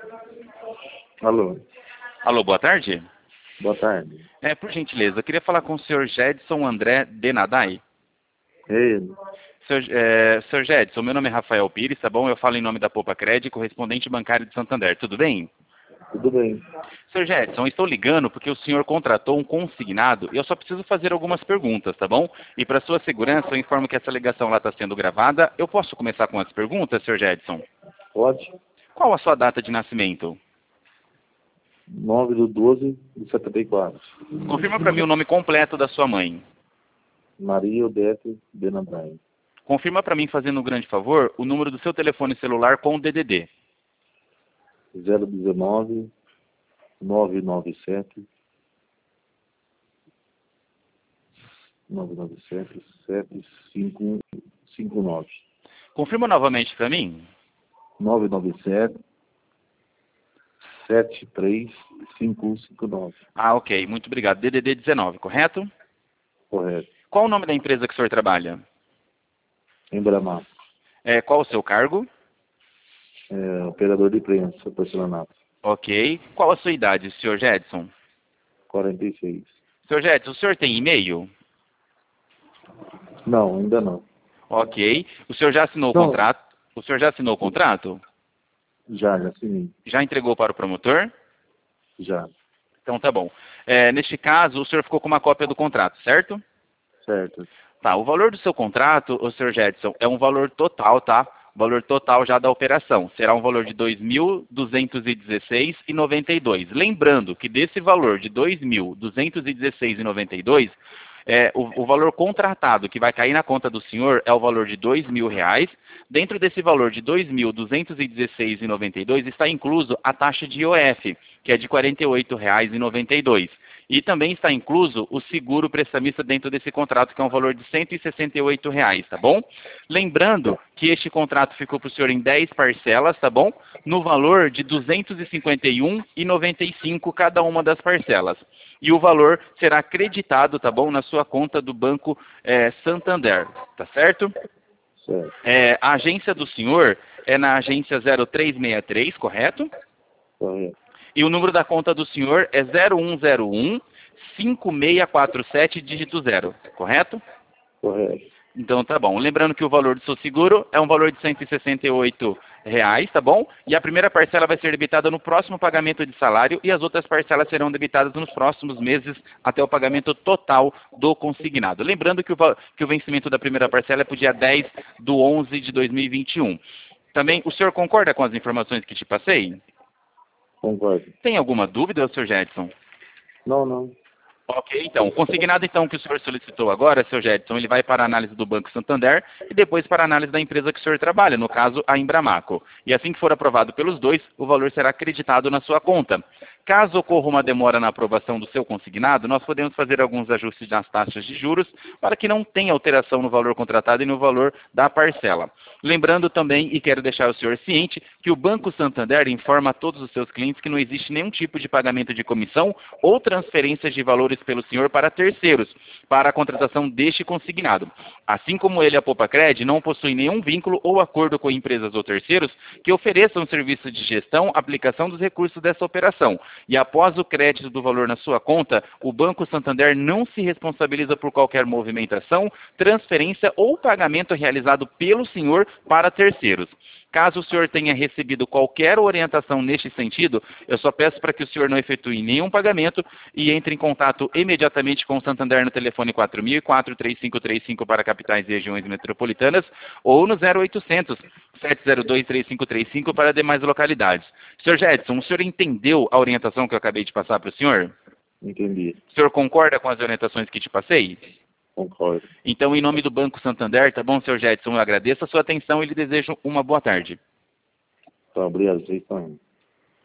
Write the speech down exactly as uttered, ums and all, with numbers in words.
Alô, Alô, boa tarde. boa tarde. É, por gentileza, eu queria falar com o senhor Jedson André Denadai. Ele, Senhor, é, senhor Jedson, meu nome é Rafael Pires, tá bom? Eu falo em nome da Poupa Cred, correspondente bancário de Santander, tudo bem? tudo bem? Senhor Jedson, estou ligando porque o senhor contratou um consignado e eu só preciso fazer algumas perguntas, tá bom? E para sua segurança, eu informo que essa ligação lá está sendo gravada. Eu posso começar com as perguntas, senhor Jedson? Pode? Qual a sua data de nascimento? nove do doze de setenta e quatro. Confirma para mim o nome completo da sua mãe. Maria Odete Benadai. Confirma para mim, fazendo um grande favor, o número do seu telefone celular com o D D D. zero um nove, nove nove sete, nove nove sete, sete cinco cinco nove. Confirma novamente para mim. nove nove sete, sete três cinco um cinco nove. Ah, ok. Muito obrigado. D D D dezenove, correto? Correto. Qual o nome da empresa que o senhor trabalha? Embramar. É, qual o seu cargo? É, operador de prensa, porcelanato. Ok. Qual a sua idade, senhor Jedson? quarenta e seis. senhor Jedson, o senhor tem e-mail? Não, ainda não. Ok. O senhor já assinou o Não. contrato? O senhor já assinou o contrato? Já, já assinei. Já entregou para o promotor? Já. Então tá bom. É, neste caso, o senhor ficou com uma cópia do contrato, certo? Certo. Tá, o valor do seu contrato, o senhor Jedson, é um valor total, tá? O valor total já da operação. Será um valor de dois mil duzentos e dezesseis reais e noventa e dois centavos. Lembrando que desse valor de dois mil duzentos e dezesseis reais e noventa e dois centavos, é, o, o valor contratado que vai cair na conta do senhor é o valor de dois mil reais. Dentro desse valor de dois mil duzentos e dezesseis reais e noventa e dois centavos está incluso a taxa de I O F, que é de quarenta e oito reais e noventa e dois centavos. E também está incluso o seguro prestamista dentro desse contrato, que é um valor de cento e sessenta e oito reais, tá bom? Lembrando que este contrato ficou para o senhor em dez parcelas, tá bom? No valor de duzentos e cinquenta e um reais e noventa e cinco centavos cada uma das parcelas. E o valor será acreditado, tá bom? Na sua conta do Banco eh, Santander, tá certo? Certo. É, a agência do senhor é na agência zero três seis três, correto? Correto. E o número da conta do senhor é zero um zero um, cinco seis quatro sete, dígito zero, correto? Correto. Então tá bom. Lembrando que o valor do seu seguro é um valor de cento e sessenta e oito reais, tá bom? E a primeira parcela vai ser debitada no próximo pagamento de salário e as outras parcelas serão debitadas nos próximos meses até o pagamento total do consignado. Lembrando que o, que o vencimento da primeira parcela é para o dia dez do onze de dois mil e vinte e um. Também, o senhor concorda com as informações que te passei? Concordo. Tem alguma dúvida, senhor Jedson? Não, não. Ok, então, o consignado então que o senhor solicitou agora, seu Jedson, ele vai para a análise do Banco Santander e depois para a análise da empresa que o senhor trabalha, no caso, a Embramaco. E assim que for aprovado pelos dois, o valor será acreditado na sua conta. Caso ocorra uma demora na aprovação do seu consignado, nós podemos fazer alguns ajustes nas taxas de juros para que não tenha alteração no valor contratado e no valor da parcela. Lembrando também, e quero deixar o senhor ciente, que o Banco Santander informa a todos os seus clientes que não existe nenhum tipo de pagamento de comissão ou transferências de valores pelo senhor para terceiros, para a contratação deste consignado. Assim como ele, a Poupa Cred, não possui nenhum vínculo ou acordo com empresas ou terceiros que ofereçam serviço de gestão, aplicação dos recursos dessa operação. E após o crédito do valor na sua conta, o Banco Santander não se responsabiliza por qualquer movimentação, transferência ou pagamento realizado pelo senhor para terceiros. Caso o senhor tenha recebido qualquer orientação neste sentido, eu só peço para que o senhor não efetue nenhum pagamento e entre em contato imediatamente com o Santander no telefone quatro mil e quatro, três cinco três cinco para capitais e regiões metropolitanas ou no zero oitocentos, sete zero dois, três cinco três cinco para demais localidades. senhor Jedson, o senhor entendeu a orientação que eu acabei de passar para o senhor? Entendi. O senhor concorda com as orientações que te passei? Concordo. Então, em nome do Banco Santander, tá bom, senhor Jedson? Eu agradeço a sua atenção e lhe desejo uma boa tarde. Tá, obrigado. Vocês estão indo.